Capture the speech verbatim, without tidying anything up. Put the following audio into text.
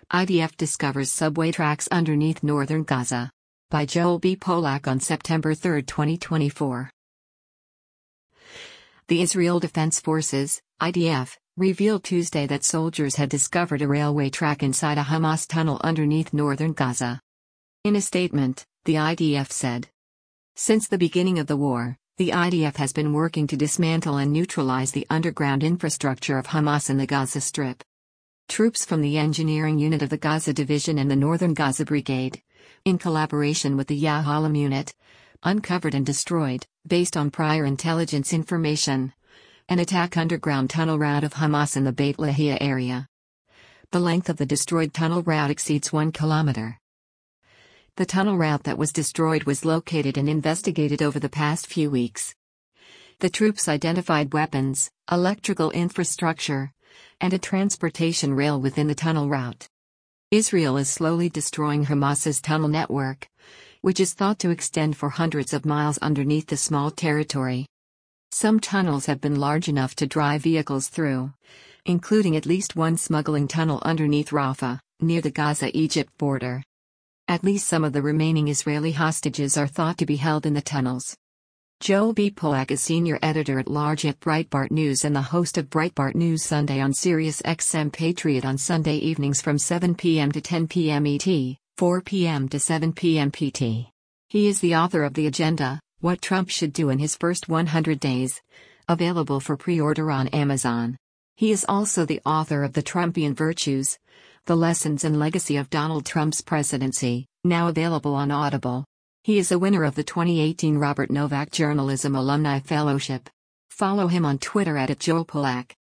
I D F discovers subway tracks underneath northern Gaza. By Joel B. Polak on September third, twenty twenty-four. The Israel Defense Forces, I D F, revealed Tuesday that soldiers had discovered a railway track inside a Hamas tunnel underneath northern Gaza. In a statement, the I D F said, "Since the beginning of the war, the I D F has been working to dismantle and neutralize the underground infrastructure of Hamas in the Gaza Strip. Troops from the Engineering Unit of the Gaza Division and the Northern Gaza Brigade, in collaboration with the Yahalom Unit, uncovered and destroyed, based on prior intelligence information, an attack underground tunnel route of Hamas in the Beit Lahia area. The length of the destroyed tunnel route exceeds one kilometer. The tunnel route that was destroyed was located and investigated over the past few weeks. The troops identified weapons, electrical infrastructure, and a transportation rail within the tunnel route. Israel is slowly destroying Hamas's tunnel network, which is thought to extend for hundreds of miles underneath the small territory. Some tunnels have been large enough to drive vehicles through, including at least one smuggling tunnel underneath Rafah, near the Gaza-Egypt border. At least some of the remaining Israeli hostages are thought to be held in the tunnels." Joel B. Polak is senior editor-at-large at Breitbart News and the host of Breitbart News Sunday on Sirius X M Patriot on Sunday evenings from seven p m to ten p m E T, four p m to seven p m P T. He is the author of The Agenda, What Trump Should Do in His First one hundred Days, available for pre-order on Amazon. He is also the author of The Trumpian Virtues, The Lessons and Legacy of Donald Trump's Presidency, now available on Audible. He is a winner of the twenty eighteen Robert Novak Journalism Alumni Fellowship. Follow him on Twitter at, at Joel Polak.